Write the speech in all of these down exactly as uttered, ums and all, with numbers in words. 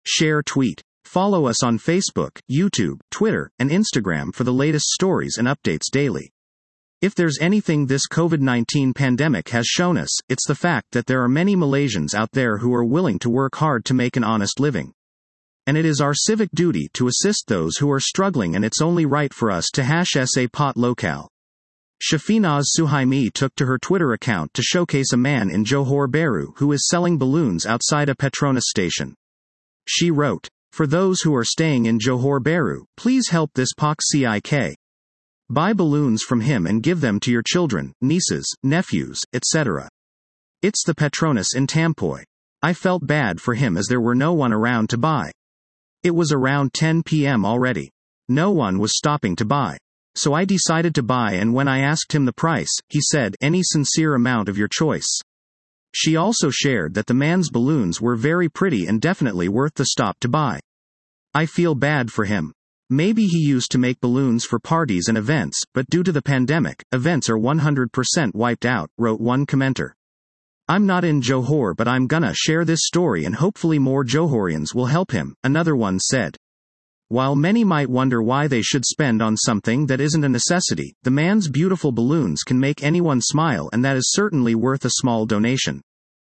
Share tweet. Follow us on Facebook, YouTube, Twitter, and Instagram for the latest stories and updates daily. If there's anything this COVID nineteen pandemic has shown us, it's the fact that there are many Malaysians out there who are willing to work hard to make an honest living. And it is our civic duty to assist those who are struggling, and it's only right for us to hash sa pot lokal. Shafinaz Suhaimi took to her Twitter account to showcase a man in Johor Bahru who is selling balloons outside a Petronas station. She wrote, "For those who are staying in Johor Bahru, please help this P O C Cik. Buy balloons from him and give them to your children, nieces, nephews, et cetera. It's the Petronas in Tampoi. I felt bad for him as there were no one around to buy. It was around ten p m already. No one was stopping to buy. So I decided to buy, and when I asked him the price, he said, any sincere amount of your choice." She also shared that the man's balloons were very pretty and definitely worth the stop to buy. "I feel bad for him. Maybe he used to make balloons for parties and events, but due to the pandemic, events are one hundred percent wiped out," wrote one commenter. "I'm not in Johor, but I'm gonna share this story and hopefully more Johorians will help him," another one said. While many might wonder why they should spend on something that isn't a necessity, the man's beautiful balloons can make anyone smile, and that is certainly worth a small donation.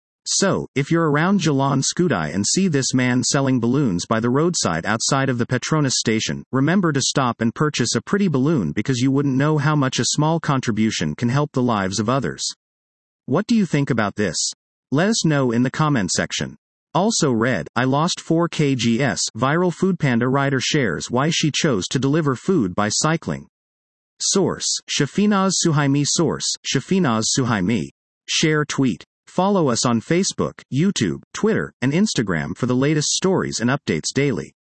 So, if you're around Jalan Skudai and see this man selling balloons by the roadside outside of the Petronas station, remember to stop and purchase a pretty balloon, because you wouldn't know how much a small contribution can help the lives of others. What do you think about this? Let us know in the comment section. Also read, I lost four kilograms, viral Foodpanda rider shares why she chose to deliver food by cycling. Source, Shafinaz Suhaimi. Source, Shafinaz Suhaimi. Share tweet. Follow us on Facebook, YouTube, Twitter, and Instagram for the latest stories and updates daily.